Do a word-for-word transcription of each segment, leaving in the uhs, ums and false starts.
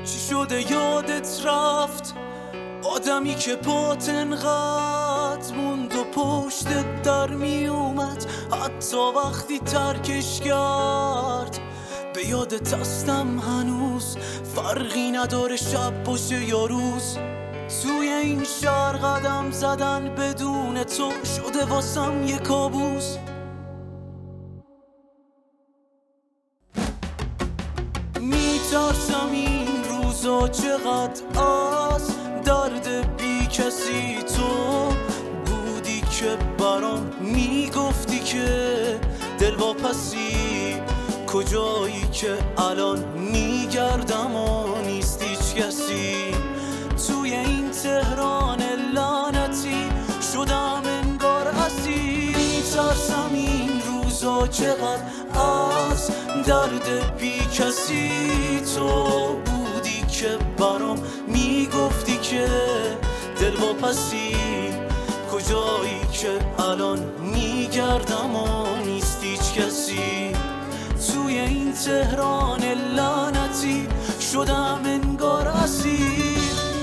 چی شده یادت رفت؟ آدمی که پات انقدر موند و پشتت در می اومد، حتی وقتی ترکش کرد. به یادت هستم هنوز، فرقی نداره شب باشه یا روز. توی این شهر قدم زدن بدون تو شده واسم یه کابوس. میترسم این روزا چقدر از درد بی کسی تو بودی که برام میگفتی که دلواپسی، کجایی که الان میگردم و نیست هیچ کسی. توی این تهران لعنتی شدم انگار اسیر. میترسم این روزا چقدر از درد بی کسی تو بودی که برام میگفتی که دلواپسی، کجایی که الان میگردم و نیست هیچ کسی. توی این تهران لعنتی شدم انگار اسیر.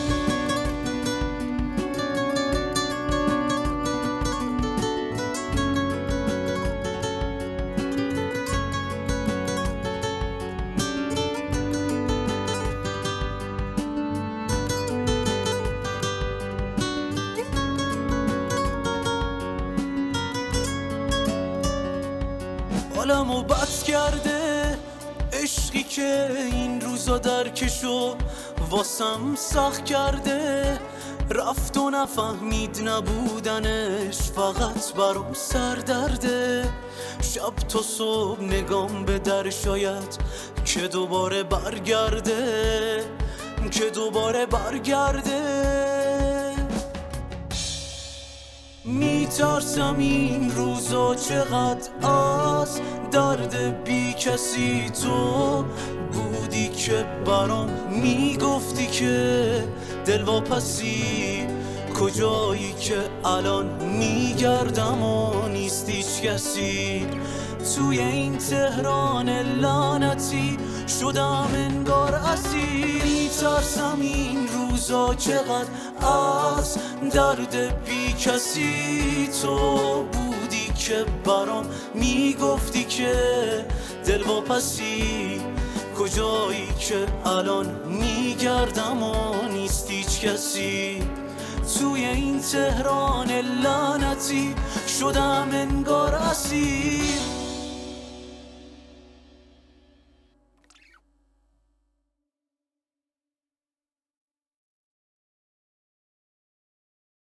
حالمو بد کرده عشقی که این روزا درکشو واسم سخت کرده. رفت و نفهمید نبودنش فقط برام سردرده. شب تا صبح نگام به در شاید که دوباره برگرده، که دوباره برگرده. میترسم این روزا چقدر از درد بی کسی تو بودی که برام میگفتی که دلواپسی، کجایی که الان میگردم و نیست هیچ کسی. توی این تهران لعنتی شدم انگار اسیر. میترسم این روزا چقدر از درد بی کسی تو بودی که برام میگفتی که دلواپسی، کجایی که الان میگردم و نیست هیچ کسی. توی این تهران لعنتی شدم انگار اسیر.